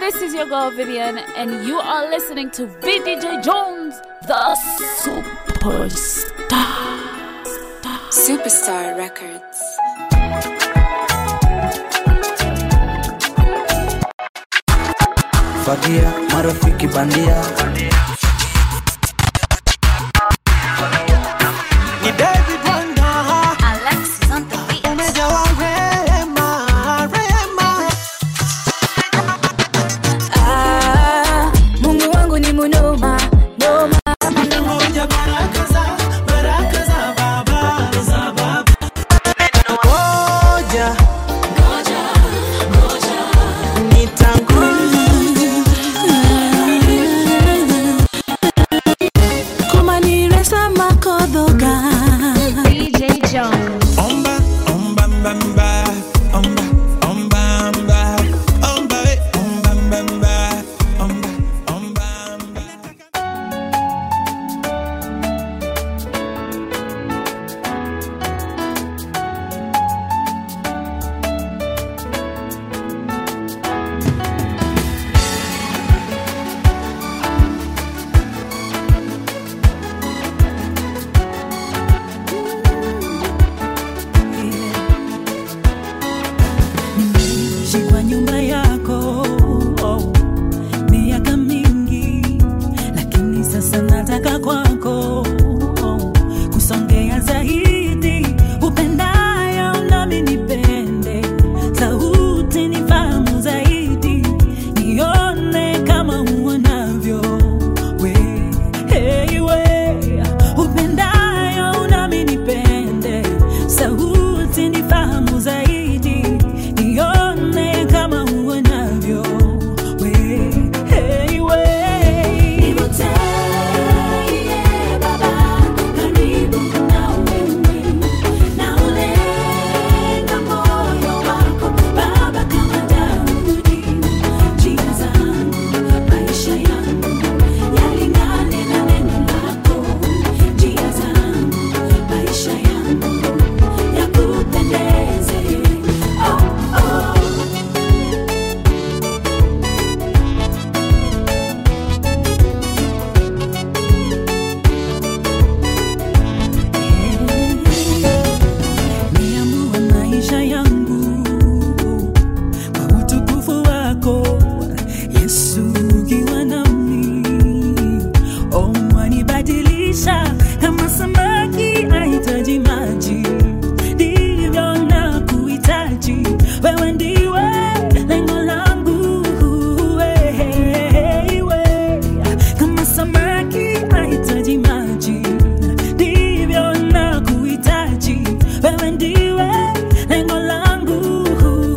this is your girl Vivian, and you are listening to VDJ Jones, the Superstar. Superstar Records. Fagia, marafiki bandia. Ni David Wanda, Alexis on the beat. umejawa rema. Mungu wangu ni munoma, noma. Ngoja baraka za baba, Ngoja DJ Jones. Omba, mbamba, omba, mbamba, omba, mbamba, omba. Kwa nyumba yako miaka mingi, lakini sasa nataka kwako kusongea zaidi. Upendayo nami nipende, sauti nifahamu zaidi, nione kama uonavyo we. Hey we, upendayo nami nipende, sauti nifahamu zaidi, nione kama uonavyo we. Hey we, nivute baba karibu na wewe, na ulenga moyo wako baba kama Daudi. Njia zangu, maisha yangu yalingane na neno lako. Njia zangu, maisha yangu yakupendeze. Niamua maisha yangu kwa utukufu wako, Yesu ukiwa nami. Wanibadilisha kama samaki ahitaji maji, ndivyo nakuhitaji wewe, ndiwe lengo langu. Wewe kama samaki ahitaji maji, ndivyo nakuhitaji wewe, ndiwe lengo langu.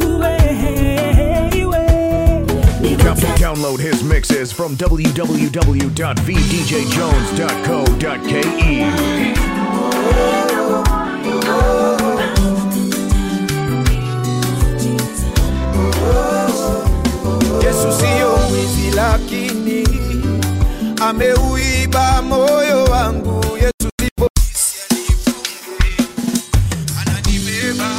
Download his mixes from www.vdjjones.co.ke. Yesu siyo mwizi lakini ameuiba moyo wangu. Yesu sipo ananibeba.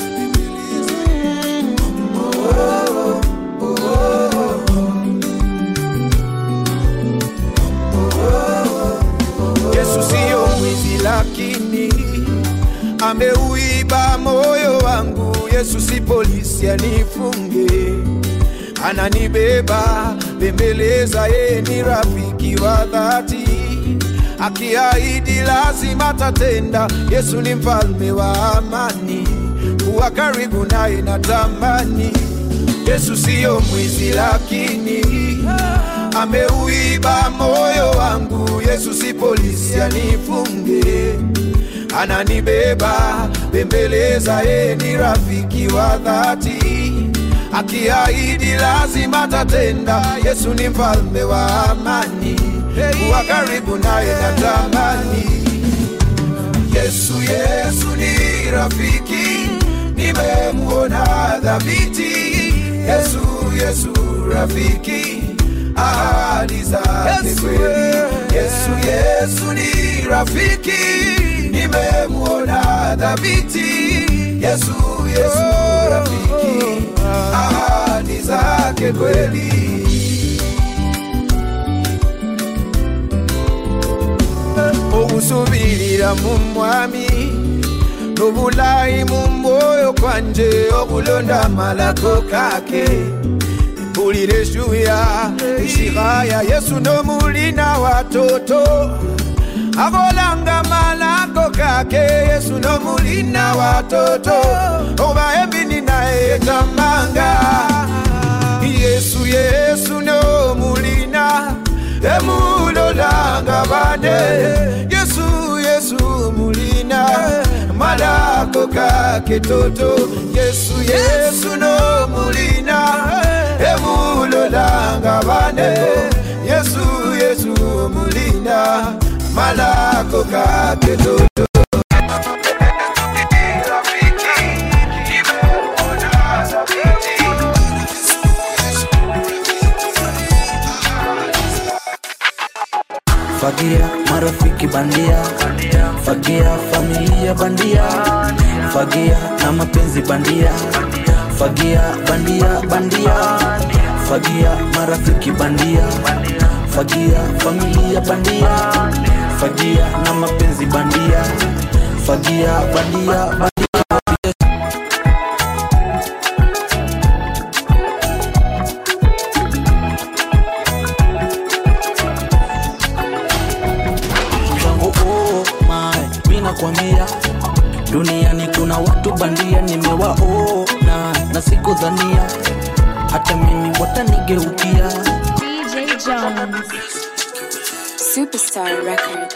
Yesu siyo mwizi lakini ameuiba moyo wangu. Yesu si polisi anifunge, ananibeba, bembeleza, yeye ni rafiki wa dhati, akiahidi lazima tatenda. Yesu ni mfalme wa amani, kuwa karibu naye natamani. Yesu siyo mwizi lakini ameuiba moyo wangu. Yesu si polisi anifunge, ananibeba, bembeleza, yeye ni rafiki wa dhati, akiahidi lazima tatenda. Yesu ni mfalme wa amani, kuwa karibu naye natamani. Yesu, Yesu ni rafiki, nimemuona dhabiti. Yesu, Yesu rafiki, ahadi zake kweli. Yesu, Yesu ni rafiki, nimemuona dhabiti. Yesu, Yesu rafiki, ahadi zake kweli. Ngira mumwami Nubulai mumboyo kwanje Okulonda malako kake Mpulire shuya Ishigaya Yesu no mulina watoto Abolanga malako kake Yesu no mulina watoto Oba embini na etamanga Yesu Yesu no mulina Emulolanga bane Yesu Yesu mulina Malako kake toto Yesu Yesu no mulina Emulolanga bane Yesu Yesu mulina Malako kake toto Fagia marafiki bandia, fagia familia bandia, fagia na mapenzi bandia, fagia bandia bandia, fagia marafiki bandia, fagia familia bandia, fagia na mapenzi bandia, fagia bandia bandia. Nakwambia duniani kuna watu bandia nimewaona na sikudhania hata mimi watanigeukia. DJ Jones Superstar Records.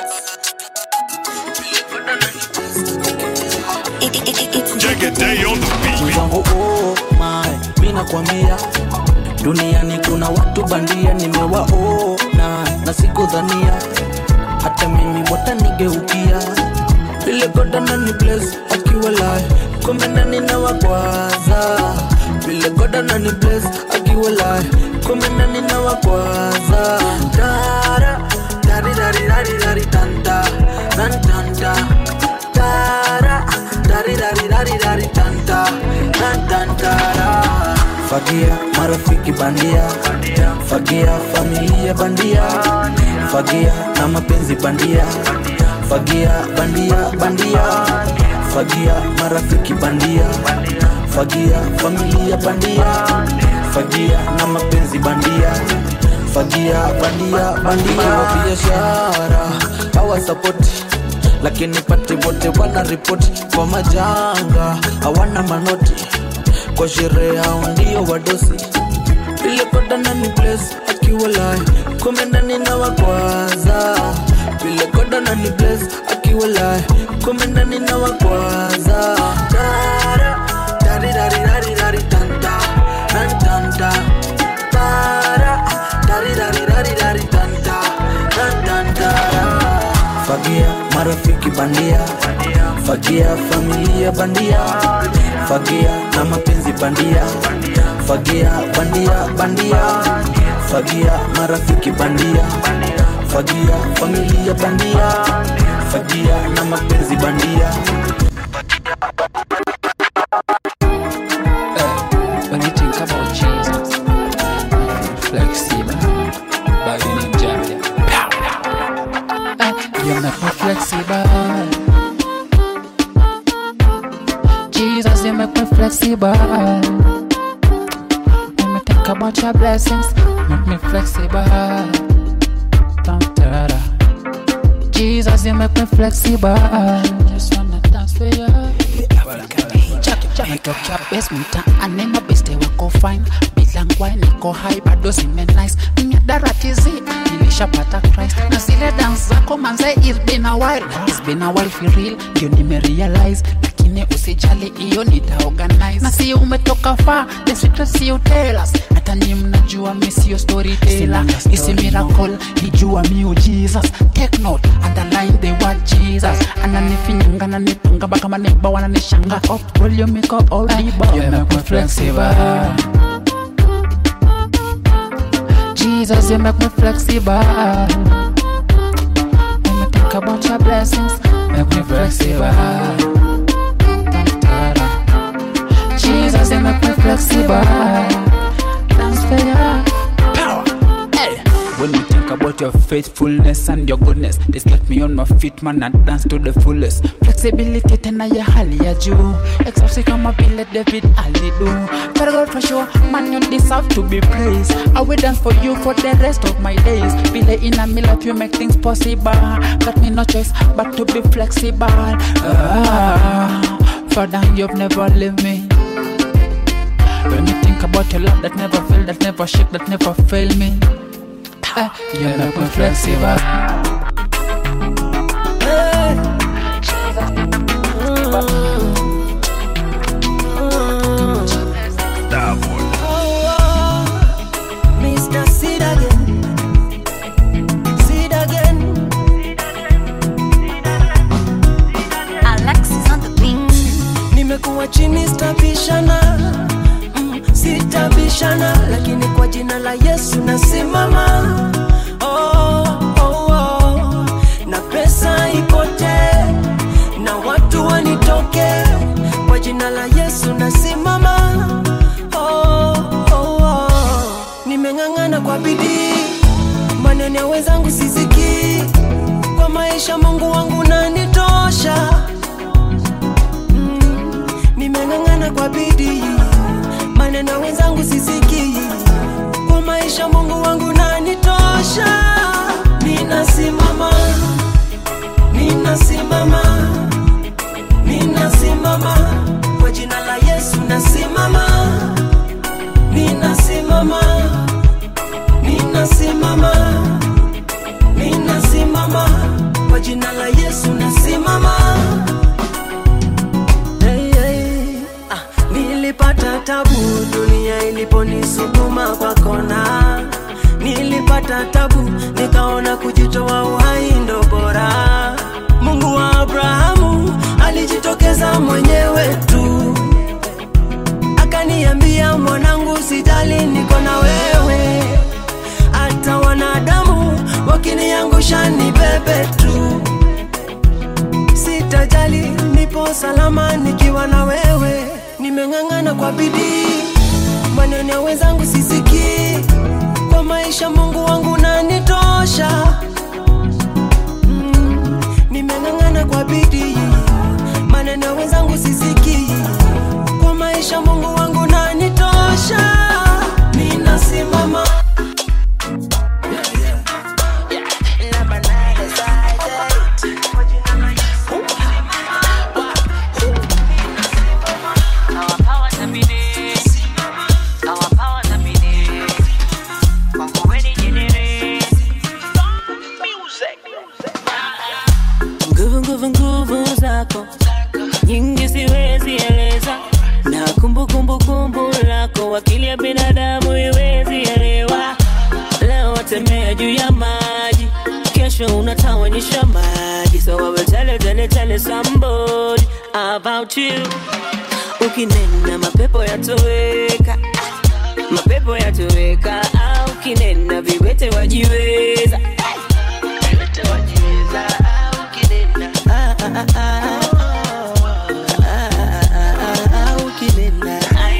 Check it day on the beat. Mimi nakwambia duniani kuna watu bandia nimewaona na sikudhania hata mimi watanigeukia. Vile God anani bless akiwa live kumbe ndani na wakwaza. Vile God anani bless akiwa live kumbe ndani na wakwaza. Dara dari dari dari dari tanta tanta dara dari dari dari dari tanta tanta. Fagia marafiki bandia, fagia familia bandia, fagia na mapenzi bandia, fagia bandia bandia, fagia marafiki bandia, fagia familia bandia, fagia na mapenzi bandia, fagia bandia bandia. Wa biashara hawa support lakini pati wote wana report kwa majanga, hawana manoti kwa sherehe hao ndio wadosi. Ile koda nani bless akiwa live kumbe ndani na wakwaza. Ile koda nani bless akiwa live kumbe ndani na wakwaza. Dara dari dari dari dari tanta tanta dara dari dari dari dari tanta tanta. Fagia marafiki bandia, fagia familia bandia, fagia na mapenzi bandia, fagia bandia bandia, fagia marafiki bandia, fagia familia bandia, fagia na mapenzi bandia. When you think about Jesus, flexible, but in Nigeria, you make me flexible. Jesus, you make me flexible. When me think about your blessings, make me flexible. Jesus, you make me flexible. Just wanna dance for you. Make up your basement and name a best they will go fine. Bilangwa niko high bado zime nice. Miadaratizi nilishapata Christ. Na zile dance zako manze it's been a while. It's been a while for real. Ndio nimerealize. Lakini usijali iyo nitaorganize. Na si umetoka far. The secrets you tell us. Hata ni mnajua mi sio storyteller. Isi miracle nijua mi Jesus. Take note underline the word Jesus. Ananifinyanga na nitunga baka maneba wananishanga. Up roll your makeup all the bar. You make me flexible. Jesus, you make me flexible. When me think about your blessings, make me flexible. Jesus, you make me flexible. Dance for your power. Hey. When you think about your faithfulness and your goodness. This get me on my feet, man, and dance to the fullest. Flexibility tena ya hali ya juu. Exhausting kama vile David alidu. But God for sure, man, you deserve to be praised. I will dance for you for the rest of my days. Bile in a mill you make things possible. Got me no choice but to be flexible. Father, you've never left me. When you think about your love that never fail, that never shake, that never fail me, you make me flexible. Mr. Seed again. Seed again. Alexis on the beat. Nimekuwa chini sitabishana, sitabishana, lakini kwa jina la Yesu nasimama. Na pesa ipote, na watu wanitoke, kwa jina la Yesu nasimama. Nimeng'ang'ana kwa bidii, maneno ya wenzangu siziki, kwa maisha Mungu wangu nanitosha. Nimeng'ang'ana kwa bidii, maneno ya wenzangu siziki, kwa maisha Mungu wangu nanitosha. Ninasimama, ninasimama, ninasimama, kwa jina la Yesu nasimama. Ninasimama, ninasimama, ninasimama, kwa jina la Yesu nasimama. Hey, hey. Nilipata tabu dunia iliponisukuma kwa kona. Nilipata tabu nikaona kujitoa uhai ndo bora. Mungu wa Abrahamu alijitokeza mwenyewe tu, akaniambia mwanangu sijali niko na wewe. Hata wanadamu wakiniangusha nibebe tu, sitajali nipo salama nikiwa na wewe. Nimeng'ang'ana kwa bidii, maneno ya wenzangu sisikii, kwa maisha Mungu wangu nanitosha. Nimeng'ang'ana kwa bidii, maneno ya wenzangu sisikii, kwa maisha Mungu wangu nanitosha. Ninasimama. Nguvu zako nyingi siwezi eleza, na kumbu lako wakili ya binadamu iwezi elewa. Leo watembea juu ya maji, kesho unatawanyisha maji. So I will tell somebody about you. Ukinena mapepo yatoweka, mapepo yatoweka. Ukinena viwete wajiweza, viwete wajiweza. Ukinena ukinena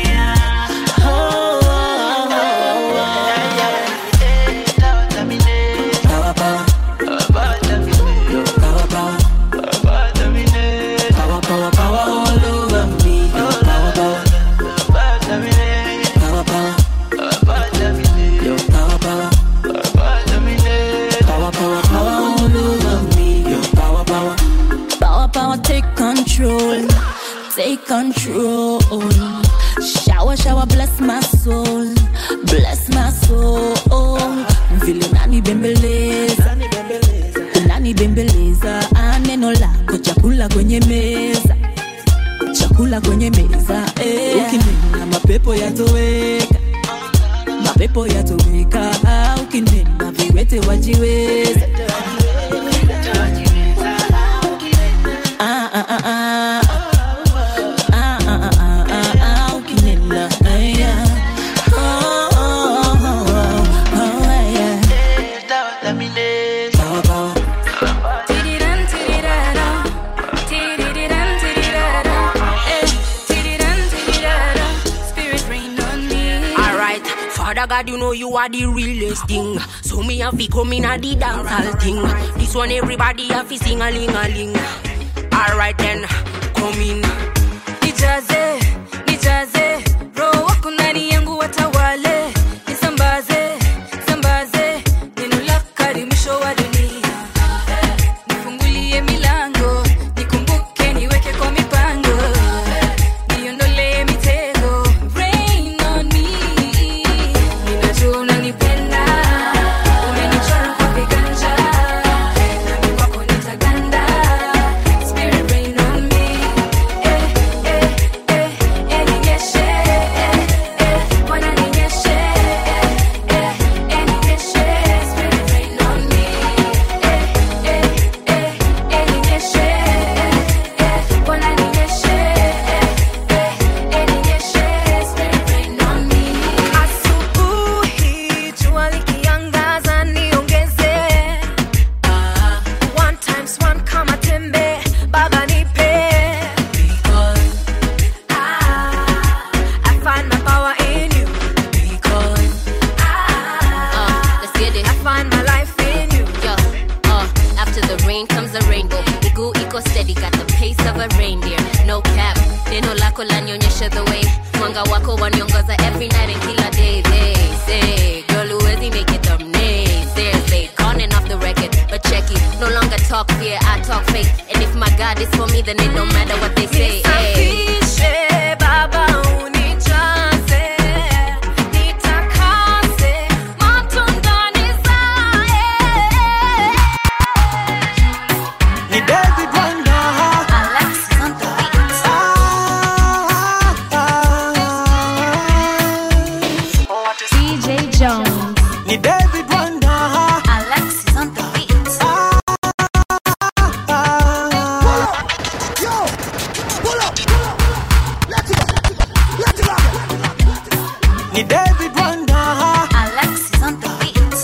take control. Shower, bless my soul, bless my soul. Vile nani bembeleza, nani bembeleza. Neno lako chakula kwenye meza, chakula kwenye meza. Ukinena mapepo yatoweka, mapepo yatoweka. Ukinena viwete wajiweza. God, you know you are the realest thing. So me have to come in a the dancehall thing. This one everybody have to sing a ling a ling. Alright then, come in. Nijaze, nijaze, roho wako ndani yangu watawale. Nisambaze, sambaze, neno lako karimisho wa dunia. Nifungulie milango, nikumbuke niweke kwa mipango. Niondole mitego, rain on me. Ninajua unanipenda, umenichora kwa viganja. Nami kwako nitaganda, spirit rain on me. Ninyeshe, Bwana ninyeshe, ninyeshe, spirit rain on me. Ninyeshe, Bwana ninyeshe, ninyeshe, spirit rain on me. Asubuhi jua likiangaza niongeze. One times one kama tembe, Baba nipe. I find my power in you. Let's get it. I find my life in you. Yo, after the rain comes the rainbow. Igu iko steady, got the pace of a reindeer. No cap, neno lako lanionyesha the way. Mwanga wako waniongoza every night and kila day. They say, girl, huwezi make it up. Naysayers, they gone and off the record. But check it, no longer talk fear, I talk faith. And if my God is for me, then it don't matter what they say. Hey. Nisafishe, Baba unijaze. Nitakase, matunda nizae. Ni David Wanda. Alexis on the beat. DJ Jones. Ni David Wanda. Alexis on the beat. Ni David Wanda. Alexis on the beat.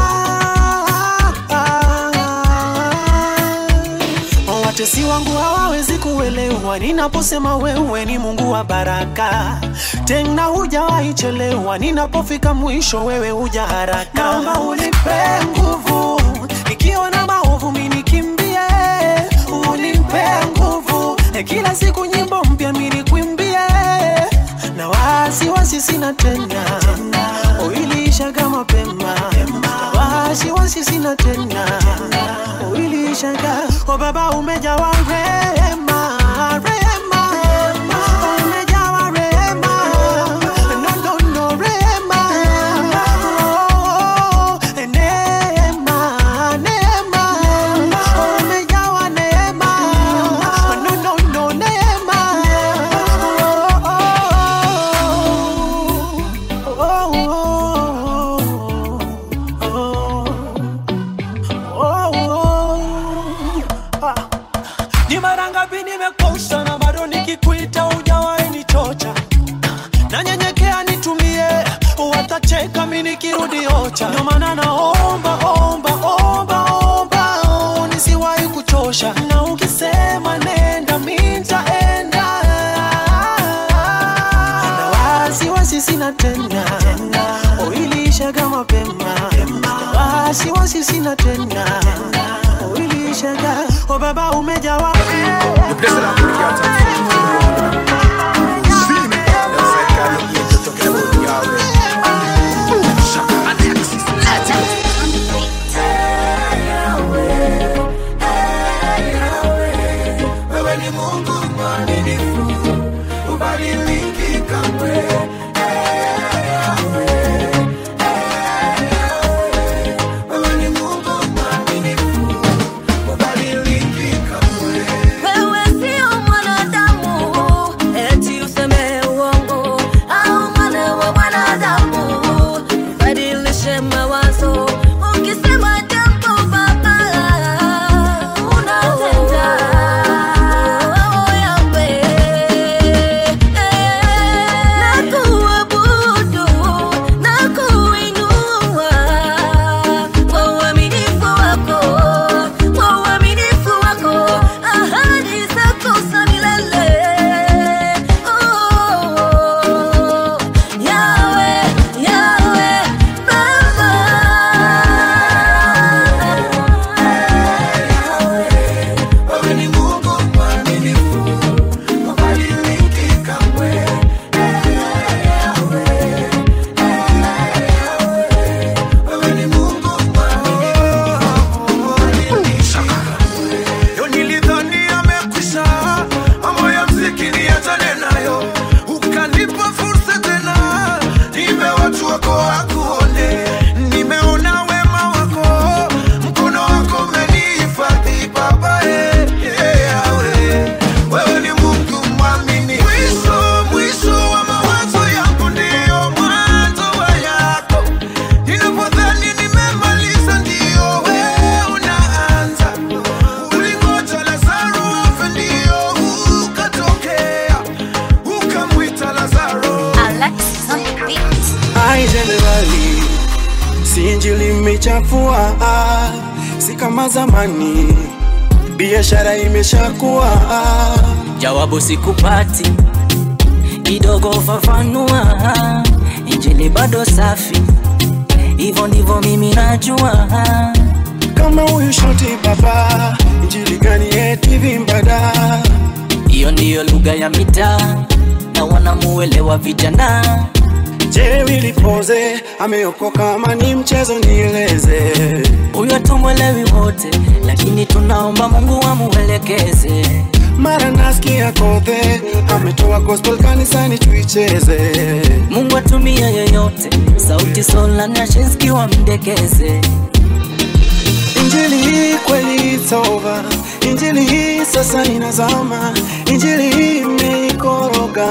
Watesi wangu hawawezi kuelewa ninaposema wewe ni Mungu wa baraka. Tena hujawahi chelewa, ninapofika mwisho wewe huja haraka. Naomba unipe nguvu, nikiwa na maovu mimi nikimbie. Unipe nguvu, kila siku nyimbo mpya mimi nikwimbie. Na wasiwasi sina tena, uiliisha kama mapema. Wasiwasi sina tena, uiliisha kama. Oh Baba umejawa rehema, rehema. Umejawa rehema, no rehema. Neema, neema. Umejawa neema, no neema. Ni mara ngapi nimekosa na bado nikikuita hujawahi nichocha. Nanyenyekea nitumie, watacheka mimi nikirudi ocha. Ndio maana naomba, nisiwahi kuchosha. Na ukisema nenda mimi nitaenda. Na wasiwasi sina tena, uiliisha kama mapema. Wasiwasi sina tena, uiliisha kama. Oh Baba umejawa. The place that I'm working out at. You see me? That's like God, you ain't talking about me already. Shaka Alexis, let's go. Wewe ni Mungu mwaminifu, ubadiliki kamwe. Wewe ni Mungu mwaminifu, ubadiliki kamwe. Wewe si injili imechafua, si kama zamani, biashara imeshakuwa. Jawabu sikupati, kidogo fafanua. Injili bado safi, hivyo ndivyo mimi najua. Kama huyu shoti baba, injili gani TV mbada? Hiyo ndiyo lugha ya mitaa na wanamuelewa vijana. Je, Willy Pose ameokoka ama ni mchezo? Nieleze. Huyo tumwelewi wote, lakini tunaomba Mungu amuelekeze. Mara nasikia Kothe ametoa gospel kanisani tuicheze. Mungu atumia yeyote, sauti Sola na Shinski wamdekeze. Injili hii kweli it's over, injili hii sasa inazama, injili hii imeikoroga.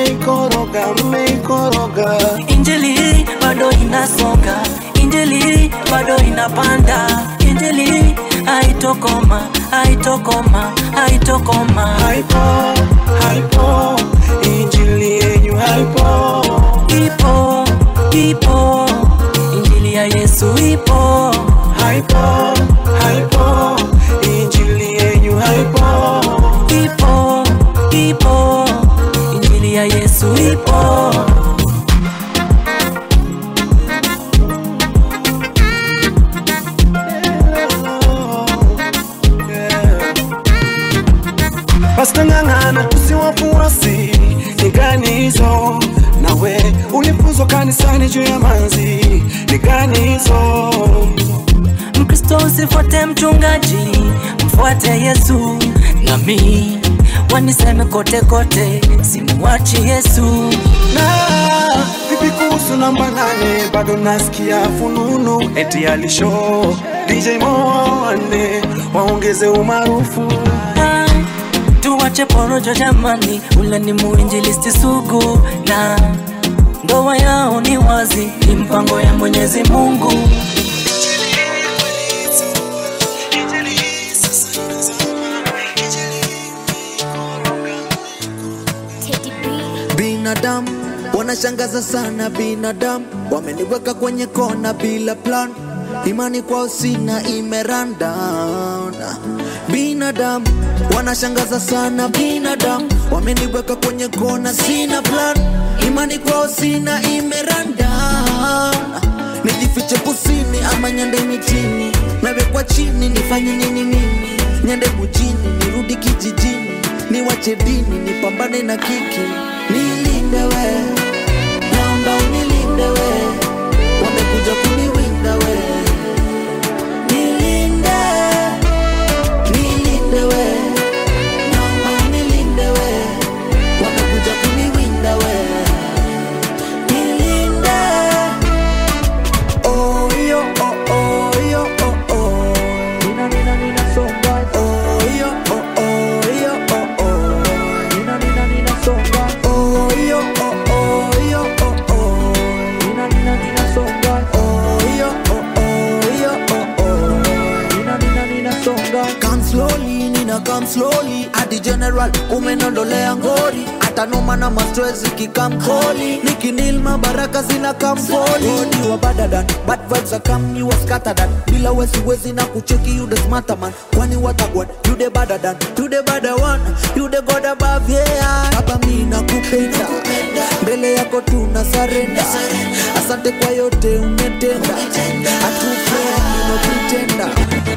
Injili hii bado inasonga, injili hii bado inapanda, injili hii haitokoma. Haipo, injili yenyu haipo. Ipo, injili ya Yesu ipo. Haipo, injili yenyu haipo. Ipo, injili ya Yesu ipo. Basta ngangana tusiwafuasi, ni gani hizo? Nawe ulifuzwa kanisani juu ya manzi, ni gani hizo? Mkristo usifuate mchungaji, mfuate Yesu. Nami waniseme kote, simuachi Yesu. Na vipi kuhusu namba 8? Bado nasikia fununu eti alisho DJ Moane waongeze umaarufu. Tuwache porojo jamani, ule ni muinjilisti sugu, na ndoa yao ni wazi, ni mpango ya Mwenyezi Mungu. Binadamu wanashangaza sana, binadamu wameniweka kwenye kona bila plan, imani kwao sina, imeran down. Binadamu wanashangaza sana, binadamu wameniweka kwenye kona, sina plan, imani kwao sina, imeran down. Nijifiche kusini ama nyande mitini, nawekwa chini, nifanye nini mimi? Nyande mjini, nirudi kijijini, niwache dini, nipambane na kiki. Nilinde we, naomba unilinde we, wamekuja kuniwinda we. Nilinde we, naomba unilinde we, wamekuja kuniwinda we. Nilinde. Oh yo, oh yo, oh. Nina songa. Oh yo, oh yo, oh. Nina songa. Oh yo, oh yo, oh. Nina songa. Oh yo, Nina songa. Come slowly, adi general umenondolea ngori, hata noma na mastress kikamkoli, nikinil mabaraka zina kamfoli. Body wa badadan, bad vibes are come, you are scattered. Bila wezi na kucheki, you the smarter man. Kwani watagwan, you the badadan, you the bada one, you the god above, yeah. Hapa mina kupenda, mbele yako tuna surrender. Asante kwa yote umetenda, hatufeni no pretender.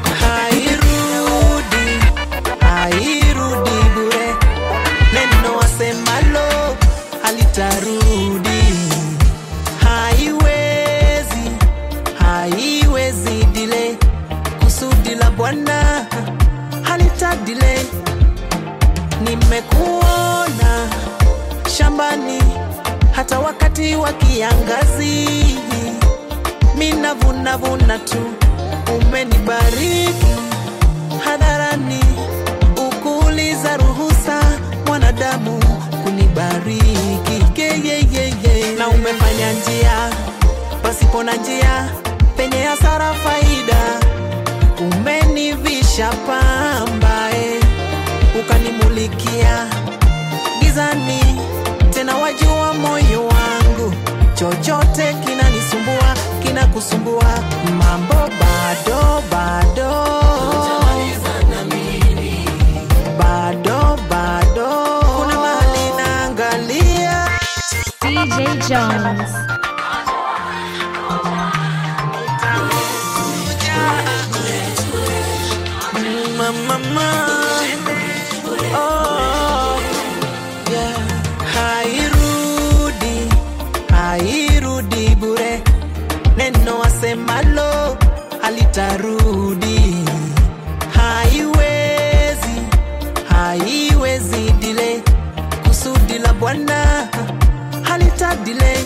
Hairudi bure, neno asemalo halitarudi. Haiwezi delay, kusudi la Bwana halitadile. Nimekuona shambani hata wakati wa kiangazi, mina vuna tu, umenibariki hadharani, ukuuliza ruhusa mwanadamu kunibariki. Na umefanya njia pasipo na njia, penye hasara faida, umenivisha pamba, ukanimulikia gizani, tena wajua moyo wangu, chochote kinanisumbua kinakusumbua, mambo bado kuna mahali naangalia. DJ Jones. Mama, oh, yeah. Hairudi bure, neno asemalo halitarudi. Haiwezi delay, kusudi la Bwana halita delay.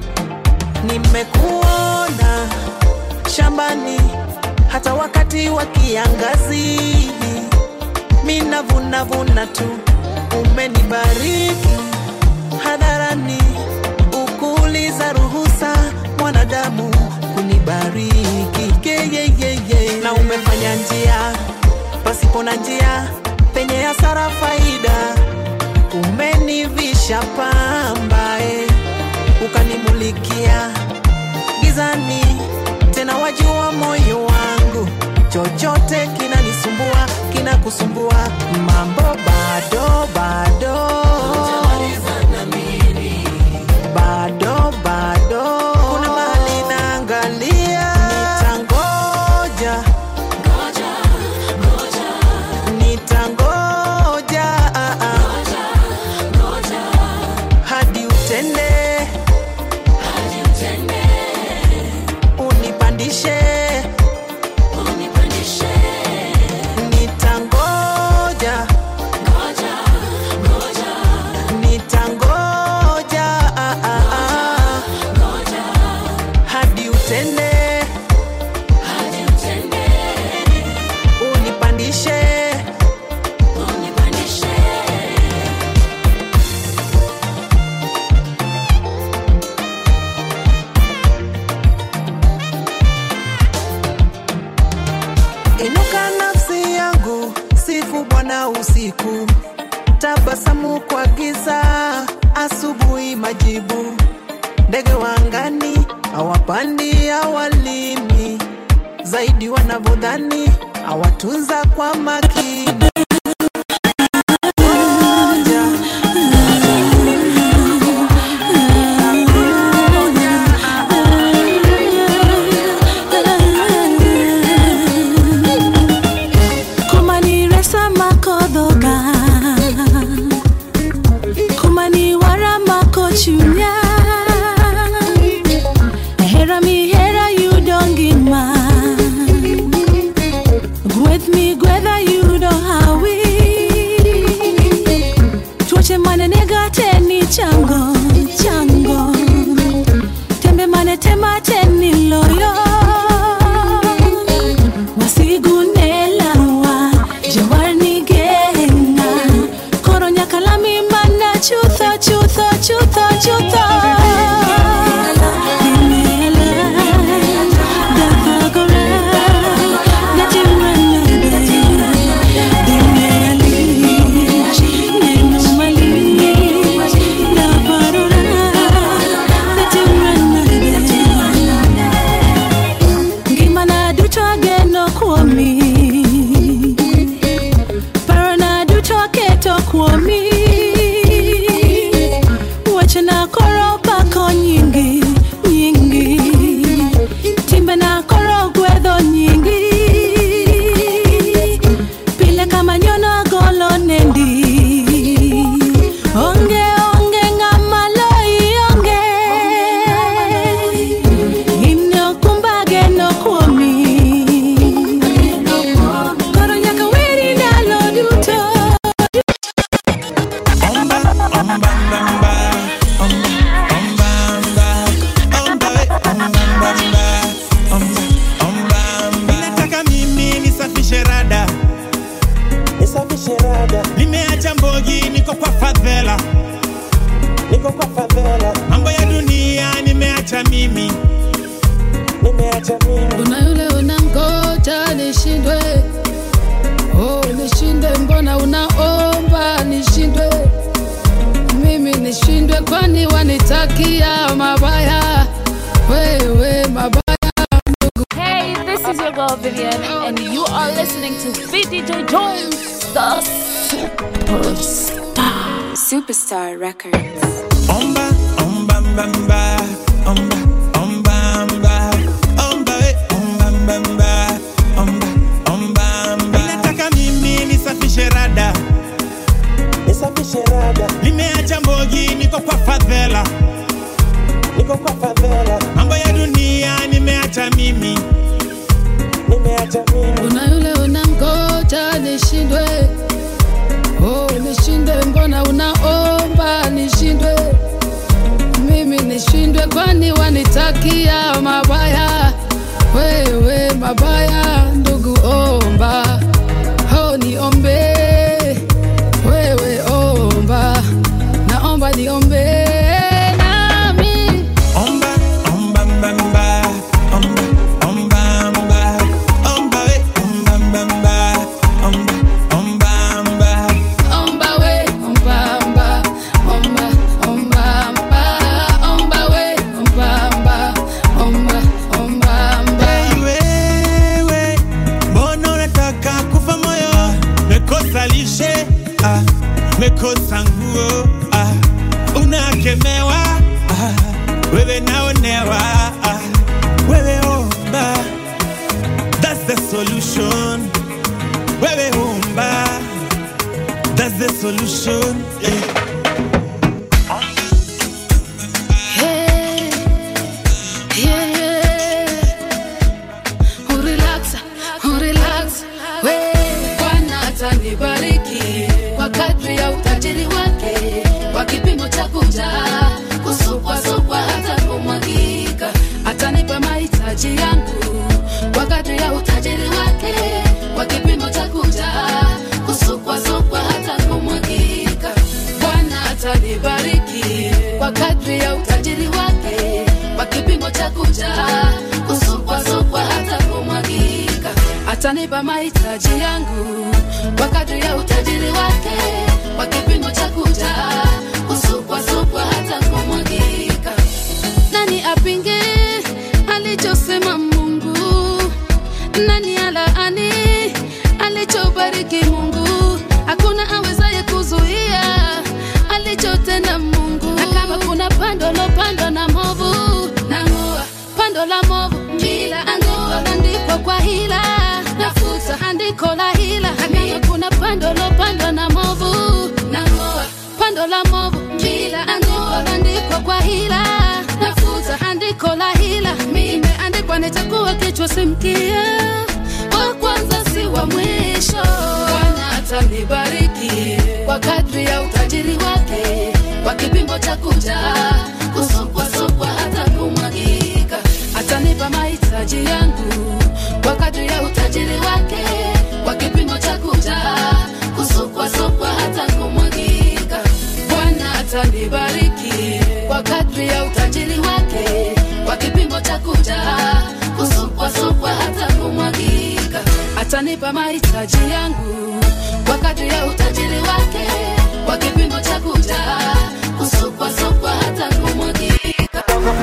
Nimekuona shambani hata wakati wa kiangazi, mina vuna tu, umenibariki hadharani, ukuuliza ruhusa mwanadamu kunibariki. Na umefanya njia pasipo na njia, penye hasara faida, umenivisha pamba, ukanimulikia gizani, tena wajua moyo wangu, chochote kinanisumbua, kinakusumbua, mambo bado kuna mahali naangalia. Nitangoja hadi utende, unipandishe. Nitangoja hadi utende, unipandishe. Inuka nafsi yangu, sifu Bwana usiku, tabasamu kwa giza, asubuhi majibu. Ndege wa angani hawapandi hawalimi, zaidi wanavyodhani, hawatunza kwa makini. Chango tembe mane tema teni loyo, wasigunelawa jawarni genga, koronya kalami mana chutho mambo ya dunia nimeacha mimi. Una yule unangoja nishindwe, oh nishinde, mbona unaomba nishindwe? Mimi nishindwe kwani wanitakia mabaya, wewe mabaya. girl Vivian, and you are listening to VDJ Jones, the Superstar. Superstar Records. Omba, omba, mbamba, omba, omba, omba, omba, omba, mbamba, omba, omba, omba. Nataka mimi nisafishe rada, nisafishe rada. Nimeacha mbogi, niko kwa favela, niko kwa favela. Mambo ya dunia nimeacha mimi, nimeacha mimi. Una yule unamgoja nishindwe, oh nishindwe, mbona unaomba nishindwe, mimi nishindwe, kwani wanitakia mabaya, wewe mabaya, ndugu omba, oh niombe, wewe omba, naomba niombe nami. Omba, omba, mbamba, omba, omba, omba, omba, we, omba, mbamba, omba, omba, omba. Omba we, omba, omba, omba, omba, omba, omba we, omba, omba, omba, omba, omba. Hey, wewe, mbona unataka kufa moyo? Mekosa lishe, mekosa nguo, unakemewa, wewe naonewa, wewe omba, that's the solution. Wewe omba, that's the solution. Hey, yeah, urelax, we, Bwana atanibariki kwa kadri ya utajiri wake, kwa kipimo cha kujaa, kusupwasupwa hata kumwagika. Atanipa mahitaji yangu kwa kadri ya utajiri wake, kwa kipimo cha kujaa, kusupwasupwa hata kumwagika. Bwana atanibariki kwa kadri ya utajiri wake, kwa kipimo cha kujaa, kusupwasupwa hata kumwagika. Atanipa mahitaji yangu kwa kadri ya utajiri wake, kwa kipimo cha kujaa, kusupwasupwa hata kumwagika. Nani apinge alichosema Mungu? Nani alaani alichobariki Mungu? Hakuna awezaye kuzuia alichotenda Mungu. Na kama kuna pando lopandwa na movu, nang'oa pando la movu bila angua, andiko kwa hila, nafuta andiko la hila. Na kama kuna pando lopandwa na movu, nang'oa pando la movu bila angua, andiko kwa hila, nafuta andiko la hila. Mimi andikwa nitakuwa kichwa simkia, wa kwanza si wa mwisho. Bwana atanibariki kwa kadri ya utajiri wake, kwa kipimo cha kujaa, kusupwasupwa hata kumwagika. Atanipa mahitaji yangu kwa kadri ya utajiri wake, kwa kipimo cha kujaa, kusupwasupwa hata kumwagika. Bwana atanibariki kwa kadri ya utajiri wake, kwa kipimo cha kujaa, kusupwasupwa hata kumwagika. Atanipa mahitaji yangu kwa kadri ya utajiri wake, kwa kipimo cha kujaa, kusupwasupwa hata kumwagika.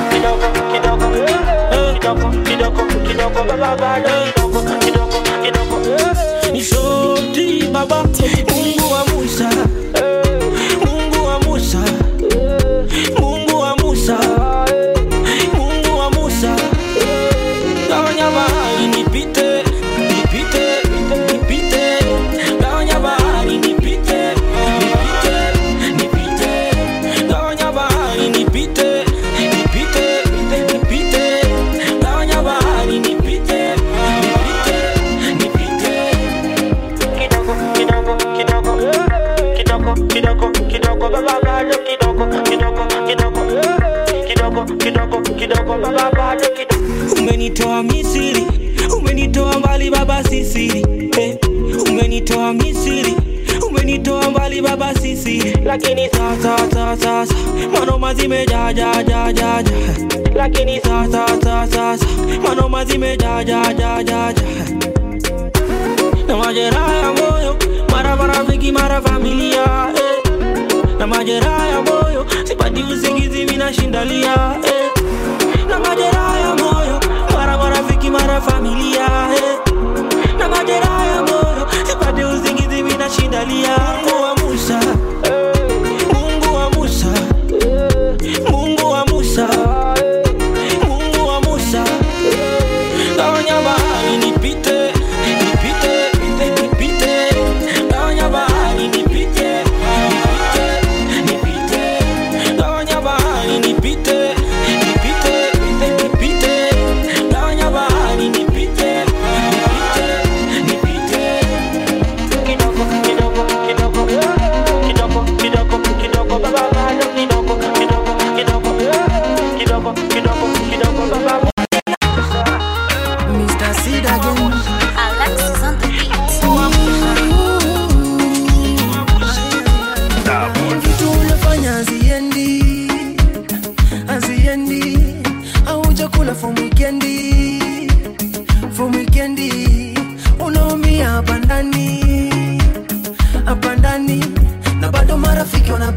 Ni shoti baba, Mungu wa Musa, Mungu wa Musa, Mungu wa Musa, Mungu wa Musa. Gawanya bahari nipite, nipite, nipite. Gawanya bahari nipite, nipite, nipite. Gawanya bahari nipite, nipite, nipite. Gawanya bahari nipite, nipite, nipite. Kidogo baba bado kidogo baba bado kidogo. Umenitoa Misri, umenitoa mbali baba sisiri, umenitoa Misri, umenitoa mbali baba sisiri. Lakini sasa manoma zimejaja, lakini sasa manoma zimejaja. Na majeraha ya moyo, mara marafiki mara familia, na majeraha ya moyo, sipati usingizi mimi nashindalia, na majeraha ya moyo, mara marafiki mara familia, from weekendi unaumia hapa ndani na bado marafiki wana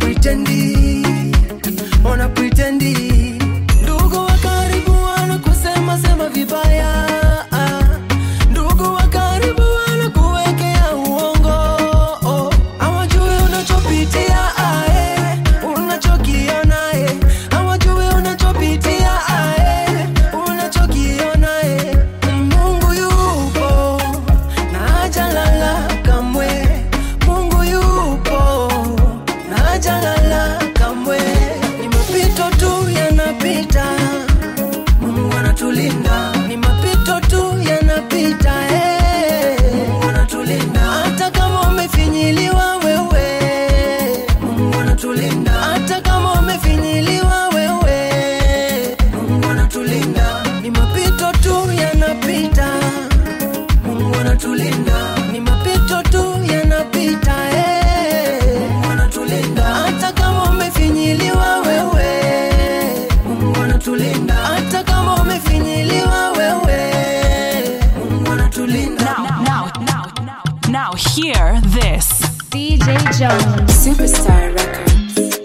pretendi ndugu wa karibu wana kusema sema vibaya ndugu wa karibu wana kuwekea uongo hawajui unachopitia unachokiona hawajui unachopitia unachokiona Mungu yupo na hajalala kamwe Mungu yupo na hajalala kamwe ni mapito tu yanapita Mungu anatulinda ni mapito tu yanapita Mungu anatulinda hata kama umefinyiliwa wewe Mungu anatulinda hata kama umefinyiliwa wewe Mungu anatulinda ni mapito tu yanapita Mungu anatulinda ni mapito tu yanapita Mungu anatulinda hata kama umefinyiliwa wewe Mungu anatulinda hata kama umefinyiliwa wewe Mungu anatulinda Now hear this. DJ Jones. Superstar Records.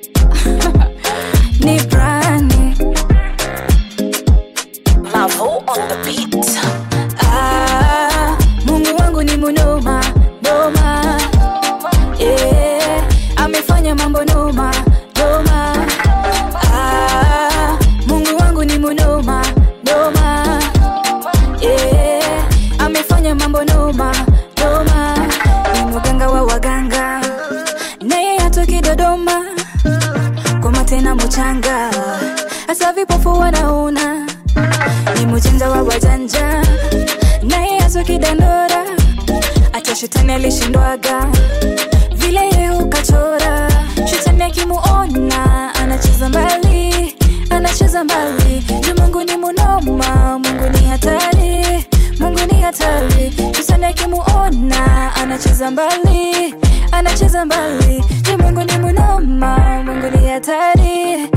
Ni brani Mavo on the beat. Mungu wangu ni munoma noma amefanya mambo noma noma Mungu wangu ni munoma noma amefanya mambo noma noma ni mganga wa waganga naye atoki Dodoma kwa matena mchanga hasa vipofu wanaona ni mjinja wa wajanja naye atoki Dandora acha shetani alishindwaga vile yeye ukachora shetani akimuona anacheza mbali Mungu ni munoma Mungu ni hatari shetani akimuona anacheza mbali Mungu ni munoma Mungu ni hatari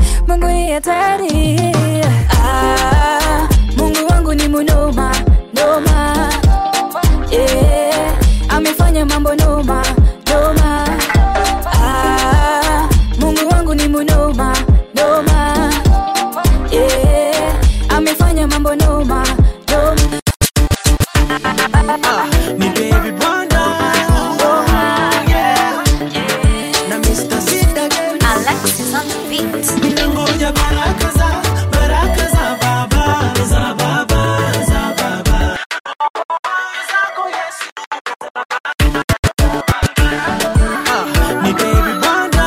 Mungu wangu ni munoma noma amefanya mambo noma noma Mungu wangu ni munoma noma amefanya mambo noma noma ni baby Banda na Mr. Sid again Alexis on the beat ninangoja baraka za baba zako Yesu ni baby Banda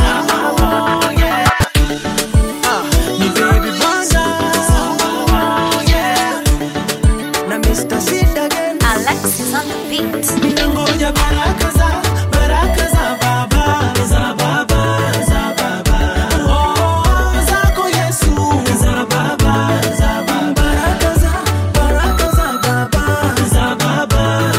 ni baby Banda na Mr. Sid again Alexis on the beat ninangoja baraka za baba zako Yesu za baba baraka za baba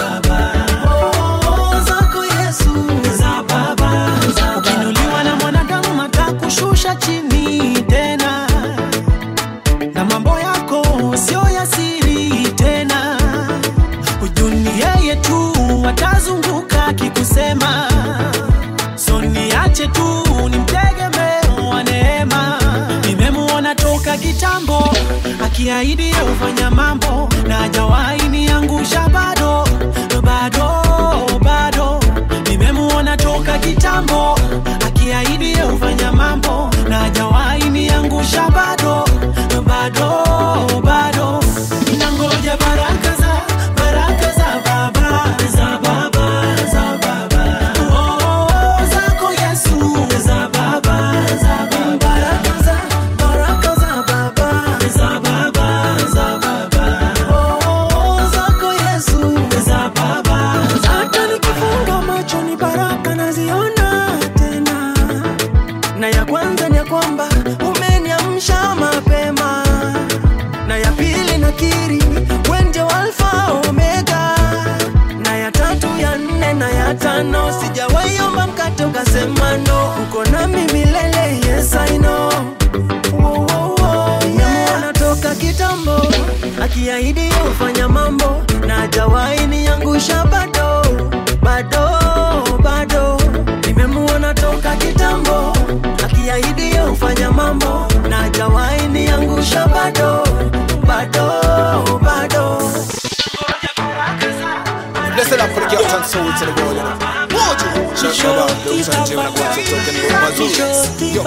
zako Yesu za baba ukinuliwa na mwanadamu matakushusha chini tena na mambo yako sio ya siri tena ujuni yeye tu watazunguka kikusema so niache tu nimtegemee wa neema nimemuona toka kitambo akiahidi ufanya mambo na hajawahi niangusha bado nimemuona toka kitambo akiahidi ufanya mambo na hajawahi niangusha bado ninangoja baraka za baba zako Yesu za baba baraka za baba zako Yesu za baba hata nikifunga macho ni baraka naziona tena na ya kwanza ni ya kwamba umeniamsha mapema na ya pili nakiri wewe ndio Alfa Omega na ya tatu ya nne na ya tano sijawahi omba mkate ukasema no uko nami milele yes I know yeah. toka kitambo, akiahidi ufanya mambo na hajawahi niangusha bado, bado, bado. Nimemuona toka kitambo, akiahidi ufanya mambo na hajawahi niangusha bado, bado, bado. Let's set up for the girls and soul to the world, you know. Won't you? Check it out, don't touch it, I'm going to talk about my zoo. Yo,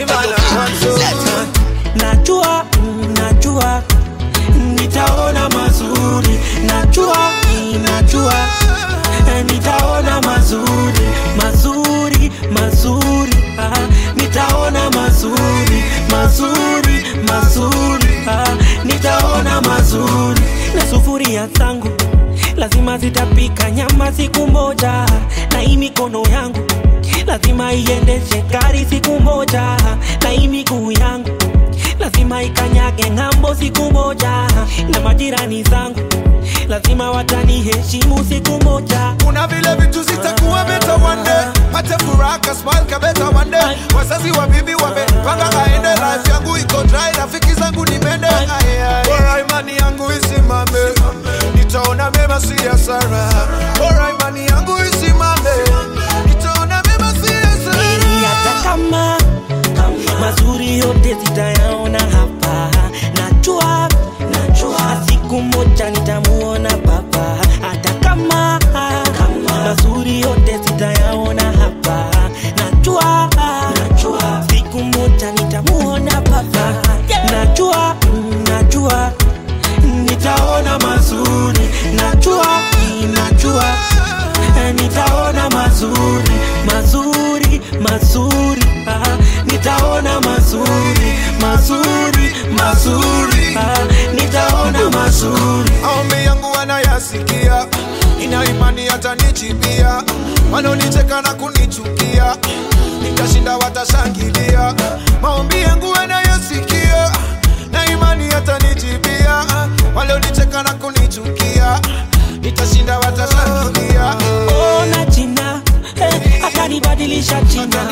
najua, najua, nitaona mazuri. Najua, najua, nitaona mazuri. Mazuri, mazuri, nitaona mazuri. Mazuri, mazuri, nitaona mazuri. Na sufuria zangu lazima zitapika nyama siku moja, na hii mikono yangu lazima iendeshe gari siku moja, na hii miguu yangu lazima ikanyage ng'ambo siku moja, na majirani zangu lazima wataniheshimu siku moja. Kuna vile vitu zitakuwa better one day, pate furaha smile ka better one day. Wazazi wa bibi wamepanga aende, life yangu iko dry, rafiki zangu ni mende. Bora imani yangu isimame, nitaona mema si hasara. Bora imani yangu isimame, nitaona mema si hasara. Hata kama mazuri yote zitayaona hapa, najua, najua siku moja nitamuona baba. Hata kama mazuri yote zitayaona hapa, najua, najua siku moja nitamuona baba. Najua, najua nitaona mazuri. Najua, najua nitaona mazuri. Mazuri, mazuri, nitaona mazuri. Mazuri, mazuri, nitaona mazuri. Maombi yangu wanayasikia, ina imani atanichibia. Wanonicheka na kunichukia, nikashinda watashangilia. Maombi yangu wanayasikia, na imani atanichibia. Walonicheka na kunichukia, nitashinda watashangilia. Ona jina, akanibadilisha jina.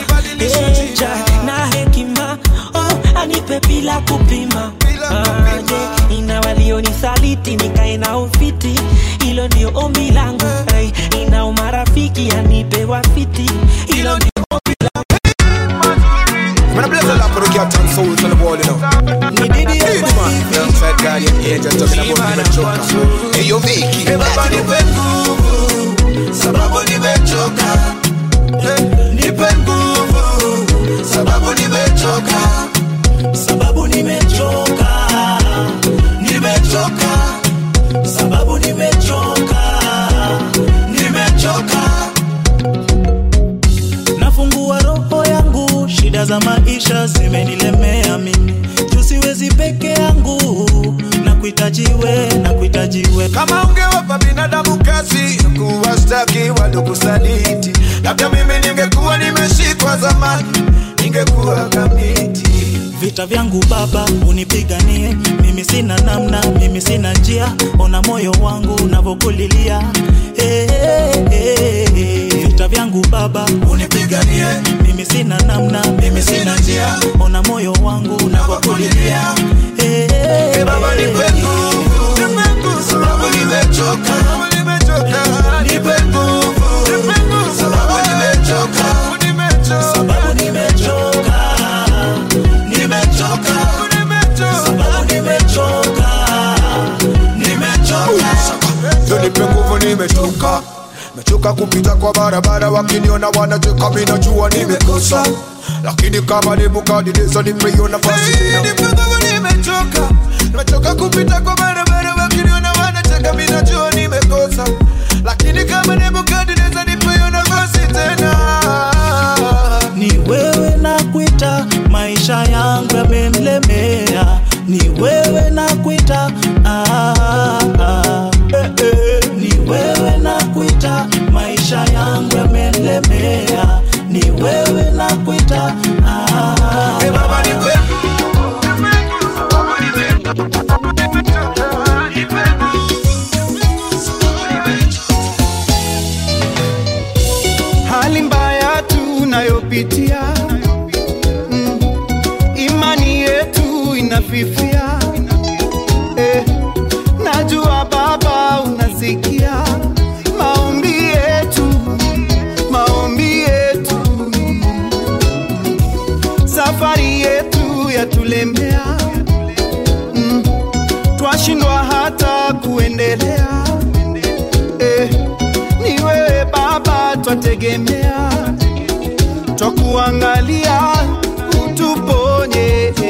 Na hekima, anipe bila kupima. Ina walionisaliti nikae na ufiti, hilo ndio ombi langu. Ina umarafiki anipe wafiti, hilo ndio ombi langu. Man, I bless a lot for the cat and soul to the world, you know. Hey, man, alongside Guardian Angel talking about nimechoka. Hey, yo, Vicky. Baba nipe nguvu, sababu nimechoka. Nipe nguvu, sababu nimechoka. Sababu nimechoka. Nimechoka. Sababu nimechoka. Nimechoka. Nafungua roho yangu, shida za maisha zimenilemea mimi. Tusiwezi peke yangu, nakuhitajiwe. Kama ungewapa binadamu kazi kuwashtaki waliokusaliti, labda mimi ningekuwa nimeshikwa zamani, ningekuwa kamiti. Vita vyangu Baba unipiganie, mimi sina namna, mimi sina njia. Ona moyo wangu unavokulilia. Vita vyangu Baba unipiganie, mimi sina namna, mimi sina njia. Ona moyo wangu unavokulilia. Baba nipe nguvu, sababu nimechoka. Nipe nguvu, sababu nimechoka. Sababu nimechoka. Nimechoka. Sababu nimechoka. Nimechoka. Nipe nguvu, nimechoka. Mechoka kupita kwa barabara, wakiniona wanacheka, mimi najua nimekosa. Lakini kama Nebukadneza nipe hiyo nafasi. Nipe nguvu, nimechoka. Nimechoka kupita kwa barabara, wakiniona wanacheka, mimi najua nimekosa. Lakini kama Nebukadneza nipe hiyo nafasi tena. Ni wewe nakuita, maisha yangu yamemlemea. Ni wewe nakuita, ni wewe nakuita, maisha yangu yamemlemea. Ni wewe nakuita, Baba nipe. Hali mbaya tunayopitia, imani yetu inafifia. twashindwa hata kuendelea. Ni wewe Baba twategemea, twakuangalia utuponye.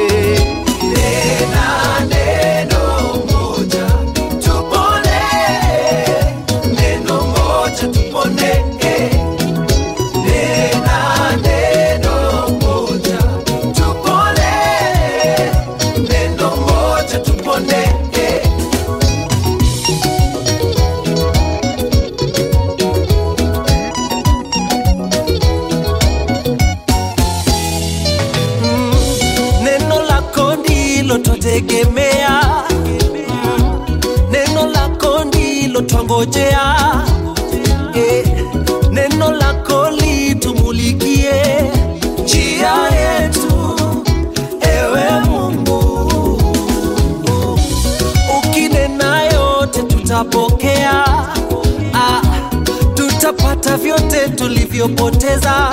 Nena neno moja tupone, neno moja tupone. Nena neno moja tupone, neno moja tupone. Neno lako ndilo twategemea, neno lako ndilo twangojea. Neno lako litumulikie njia yetu, ewe Mungu. Ukinena yote tutapokea, tutapata vyote tulivyopoteza.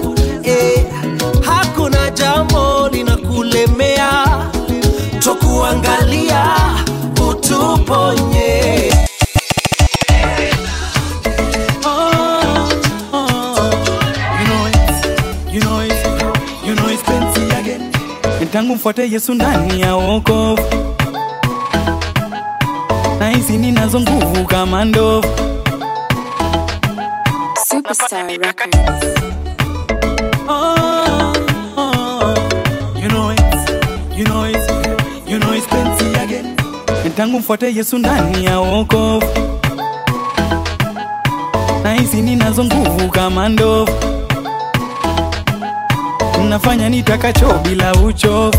Hakuna jambo linakulemea, twakuangalia utuponye. Tangu mfuate Yesu ndani ya wokovu, nahisi ninazo nguvu kama ndovu. Superstar Records. Tangu mfuate Yesu ndani ya wokovu, nahisi ninazo nguvu kama ndovu. Nafanya nitakacho bila uchovu,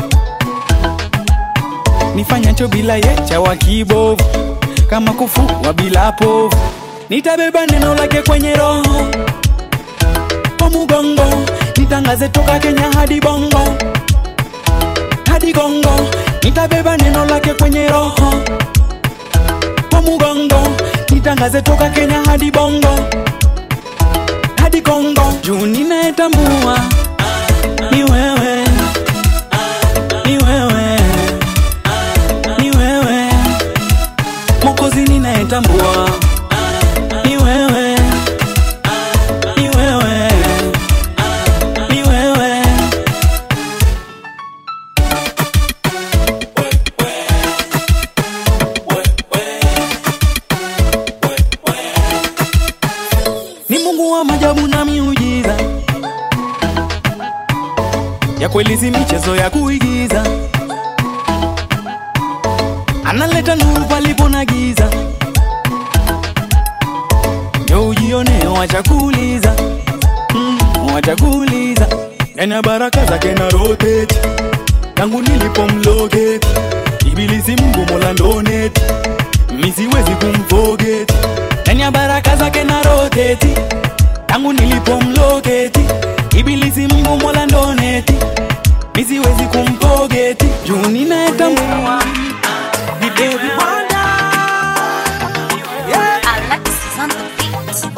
nifanyacho bila yecha wa kibovu, kama kufua bila povu. Nitabeba neno lake kwenye roho, kwa mugongo nitangaze toka Kenya hadi Bongo, hadi Kongo. Nitabeba neno lake kwenye roho, kwa mugongo nitangaze toka Kenya hadi Bongo, hadi Kongo. Juu ninayetambua ni wewe, ni wewe, ni wewe. Mwokozi ninayetambua ni wewe, ni wewe, ni wewe. Ni Mungu wa maajabu na miujiza, ya kweli si michezo ya kuigiza. Analeta nuru palipo na giza, ndio ujione wacha kuuliza, wacha kuuliza. Yana baraka zake na rotate, tangu nilipomlocate. Ibilisi Mungu Mola donate, mimi siwezi kumforget. Yana baraka zake na rotate, tangu nilipomlocate. Ibilisi Mungu Mola donate, mimi siwezi kumforget. Juu ninayetambua ni David Wanda. Alexis on the beat.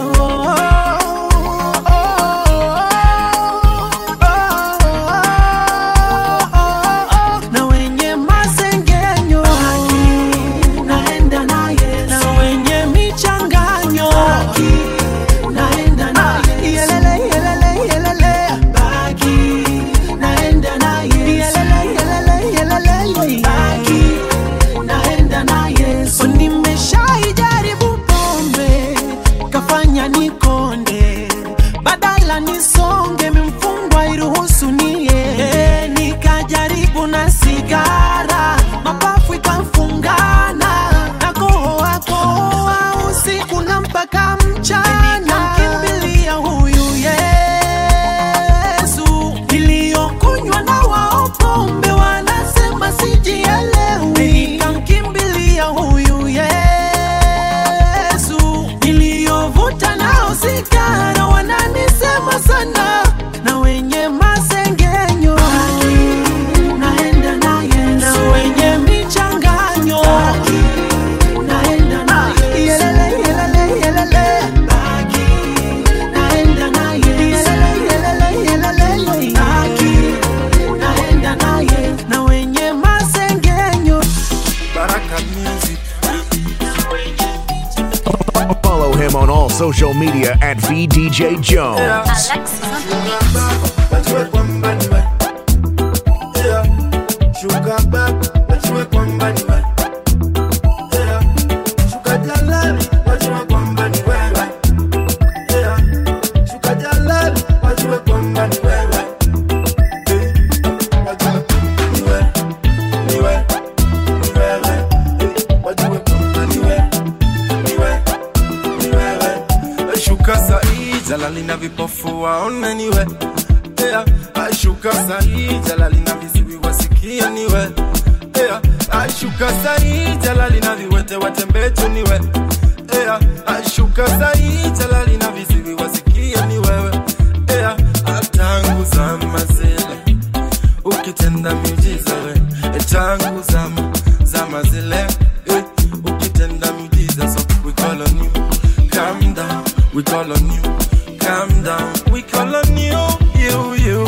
Na wenye masengenyo naenda naye, na wenye michanganyo naenda naye. Yelele yelele yelele baki naenda naye. Yelele yelele yelele baki naenda social media at VDJ Jones. Alexis on the beat. Sugar back, what you want, money, yeah. Sugar jalali, what you want, money, yeah. Sugar jalali, what you want, money, Shuka sahi, jalali na vipofu waona niwe, yeah. Shuka sahi, jalali na visiwi wasikia niwe, yeah. Shuka sahi, jalali na viwete watembe tu niwe, yeah. Shuka sahi, jalali na visiwi wasikia niwe, yeah. Tangu zama zile ukitenda miujiza we, tangu zama zile ukitenda miujiza, so we call on you, calm down, we call on you, calm down, we call on you, you.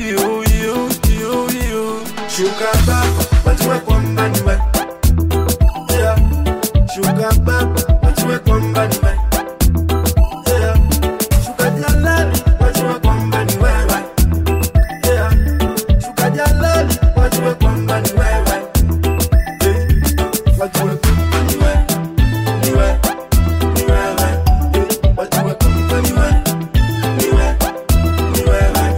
Sugar baba, wajue kwamba ni wewe, yeah. Sugar baba, wajue kwamba ni wewe, yeah. Sugar jalali, wajue kwamba ni wewe, yeah. Sugar jalali, wajue kwamba ni wewe, wajue kwamba ni wewe, ni wewe, ni wewe, wajue kwamba ni wewe, ni wewe, ni wewe.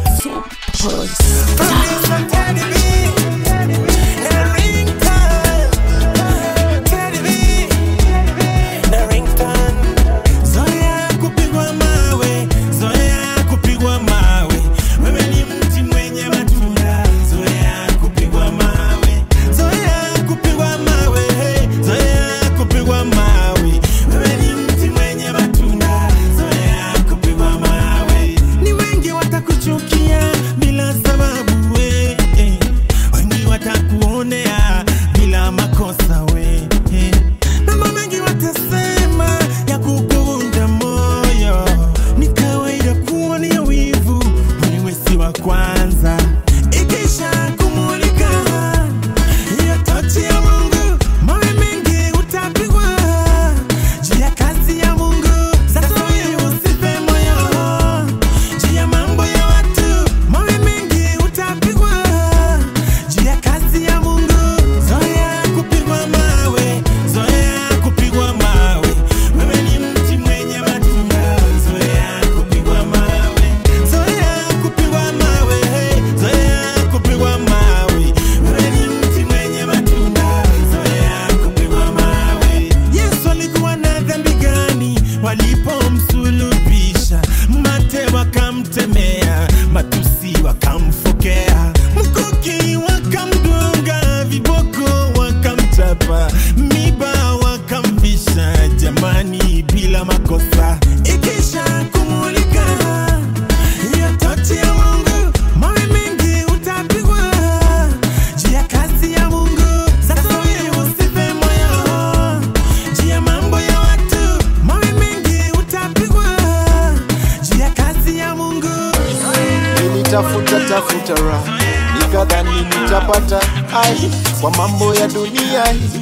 Tafuta raha nikadhani nitapata ai kwa mambo ya dunia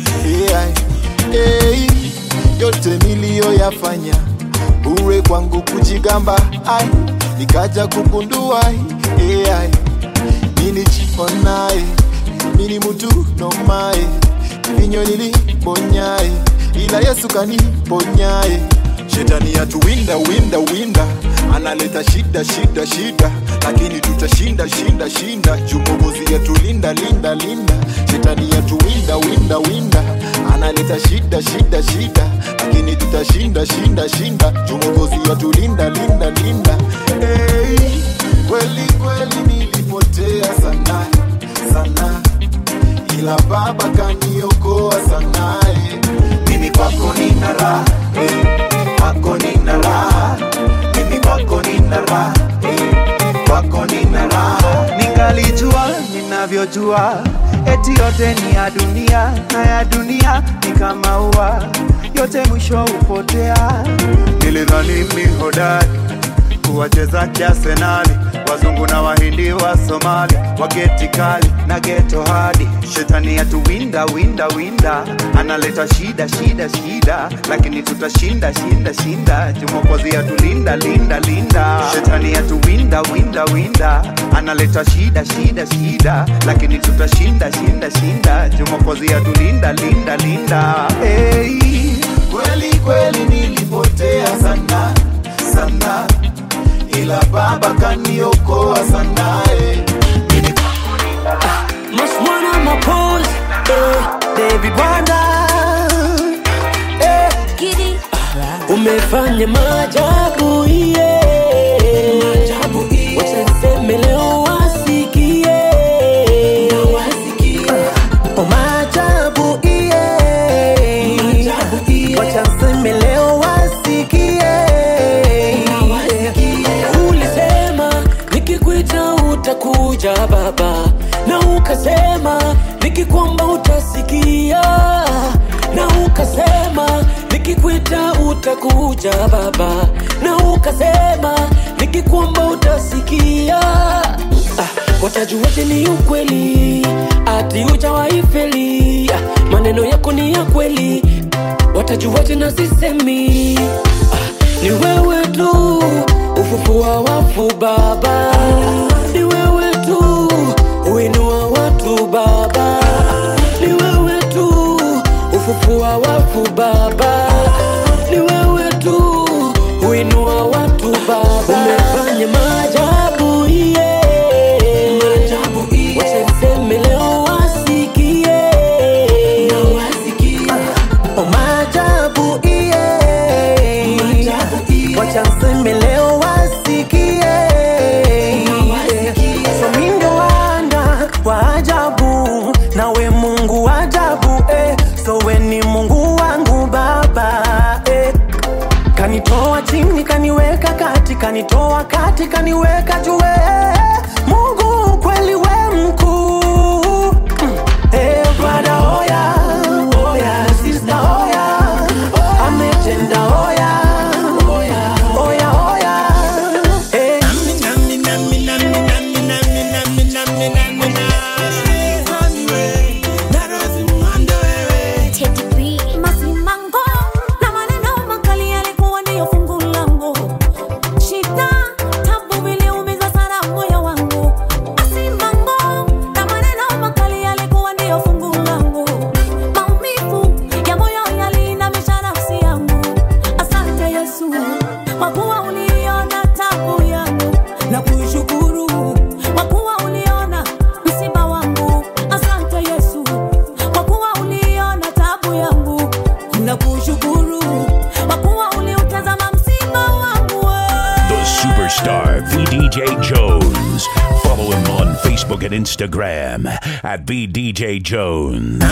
hii, yote niliyoyafanya bure kwangu kujigamba ai, nikaja kugundua ai, mimi chiponae mimi mtu nomae vinyo niliponyai ila Yesu kaniponyae. Shetani atuwinda winda analeta shida lakini tutashinda Jumogozi yetu linda Shetani atuwinda winda analeta shida lakini tutashinda Jumogozi yetu linda hey, kweli nilipotea sana ila Baba kaniokoa sana mimi kwako nina raha kwako nina raha mimi kwako nina raha kwako nina raha. Ningalijua ninavyojua eti yote ni ya dunia na ya dunia ni kama ua yote mwisho upotea. Nilidhani mimi hodari Watu wacheza Arsenali, wazungu na wahindi wa Somali, wageti kali na geto hadi. Shetani atuwinda winda winda, analeta shida shida shida, lakini tutashinda shinda shinda. Jumokozi atulinda linda linda. Shetani atuwinda winda winda, analeta shida shida shida, lakini tutashinda shinda shinda. Jumokozi atulinda linda linda. Hey, kweli kweli nilipotea sana sana, ila Baba kaniokoa sana. Must wanna my pose, David Wanda, Giddy. umefanya maajabu wacha niseme leo wasikie, maajabu wacha niseme leo wasikie. Ulisema nikikuita utakuja Baba, na ukasema nikikuomba utasikia, na ukasema nikikuita utakuja Baba, na ukasema nikikuomba utasikia. Watajuaje ni ukweli ati hujawaifeli? Maneno yako ni ya kweli, watajuaje na sisemi? Ni wewe tu ufufua wafu Baba, ni wewe tu uinua watu Baba, ni wewe tu ufufua wafu Baba, ni wewe tu uinua watu Baba. Umefanya maajabu wacha niseme leo wasikie, maajabu wacha niseme leo wasikie. So mingo wanda wa ajabu, nawe Mungu wa ajabu, so we ni Mungu wangu Baba, kanitoa chini kaniweka kati, kanitoa kati kaniweka juu, Mungu kweli we mkuu. Brother oya oya, sister oya, ametenda oya oya oya oya. Masimango na maneno makali yalikuwa ndio fungu langu. Shida, tabu viliumiza sana moyo wangu. Masimango na maneno makali yalikuwa ndio fungu langu. Maumivu ya moyo yaliinamisha nafsi yangu. Asante Yesu kwa kuwa uliona tabu yangu, na kushukuru kwa kuwa uliona msiba wangu. Asante Yesu kwa kuwa uliona tabu yangu, na kushukuru kwa kuwa uliutazama msiba wangu. The superstar VDJ Jones. Follow him on Facebook and Instagram at VDJ Jones.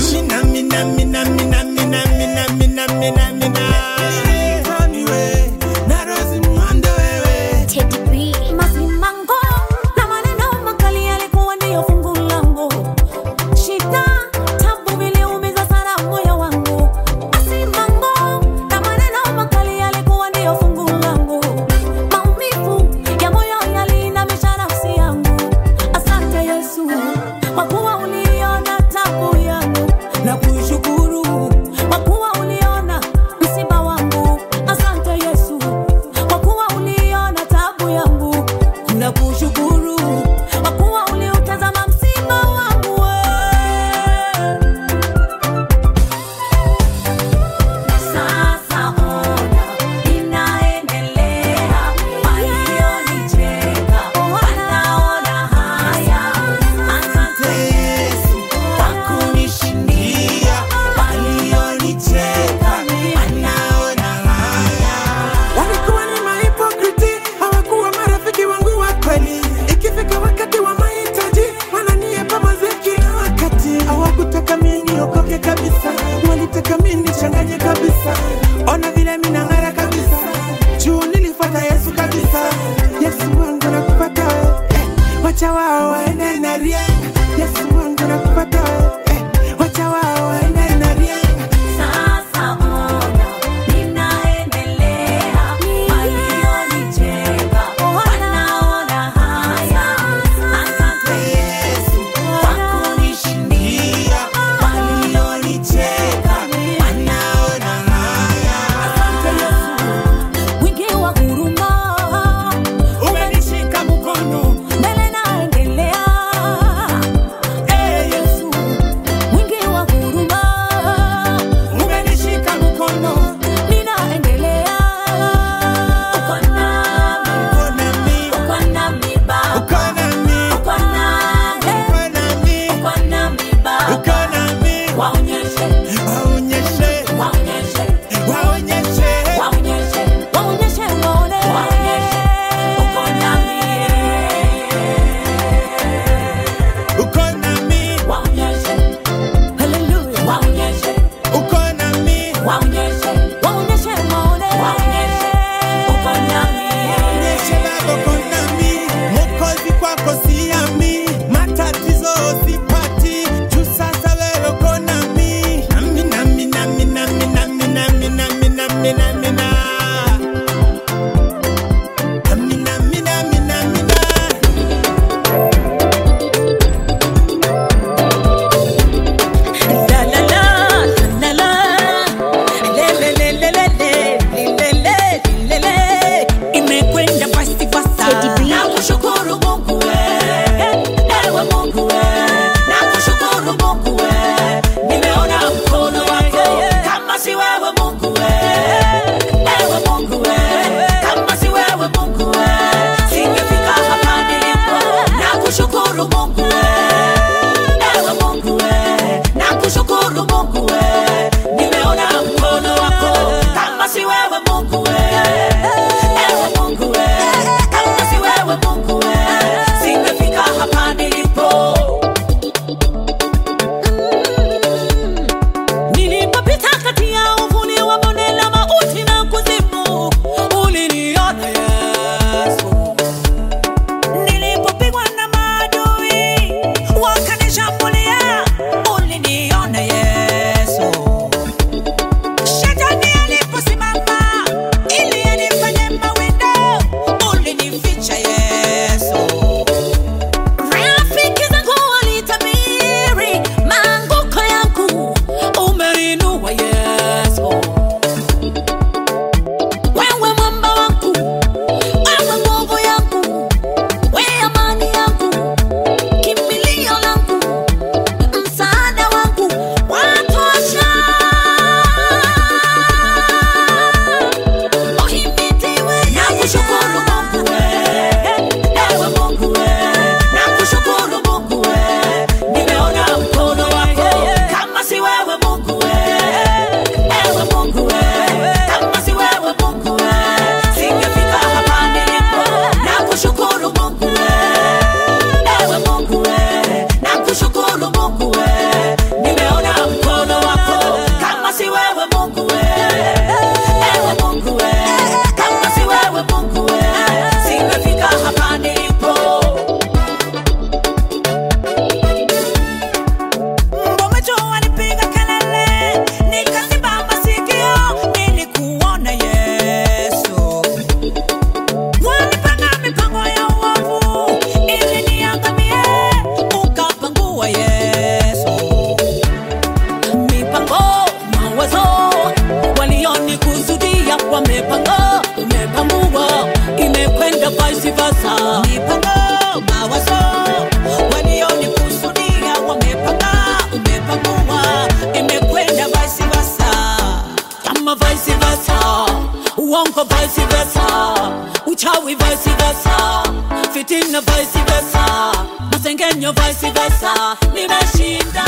Masimango na maneno makali yalikuwa ndio fungu langu. Shida, tabu viliumiza sana moyo wangu. Masimango na maneno makali yalikuwa ndio fungu langu. Maumivu ya moyo yaliinamisha nafsi yangu. Asante Yesu kwa kuwa uliona tabu yangu, na kushukuru kwa kuwa uliona msiba wangu. Asante Yesu kwa kuwa uliona tabu yangu, na kushukuru kwa kuwa uliutazama msiba wangu. Sasa ona ninaendelea, walionicheka wanaona haya. Asante Yesu kwa kunishindia, walionicheka wanaona haya. Walikuwa ni mahipokriti, hawakuwa marafiki wangu wa kweli. Ikifika wakati wa mahitaji, wananiepa mazuri kila wakati. Hawakutaka mimi niokoke kabisa, walitaka mimi nichanganye kabisa. Ona vile mimi nang'ara kabisa, juu nilifuata Yesu kabisa. Yesu wangu nakupata wewe, wacha wao waende na rienga. Yesu wangu nakupata wewe, wacha wao waende na rienga. Sasa ona ninaendelea, walionicheka uongo vice versa, uchawi vice versa, fitina vice versa, masengenyo vice versa. Nimeshinda.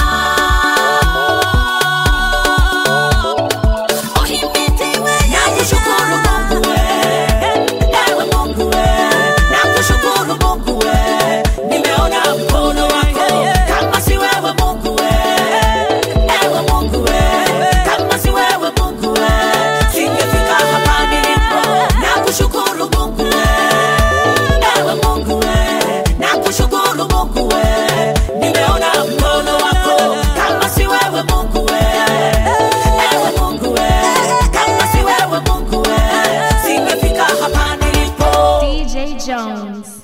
Nakushukuru Mungu we, ewe Mungu we, nakushukuru Mungu we, nimeona mkono wako, kama si wewe Mungu we, ewe Mungu we, kama si wewe Mungu we, singefika hapa nilipo. Nakushukuru Mungu we, ewe Mungu we, nakushukuru Mungu we, nimeona mkono wako, kama si wewe Mungu we, ewe Mungu we, kama si wewe Mungu we, singefika hapa nilipo. DJ Jones.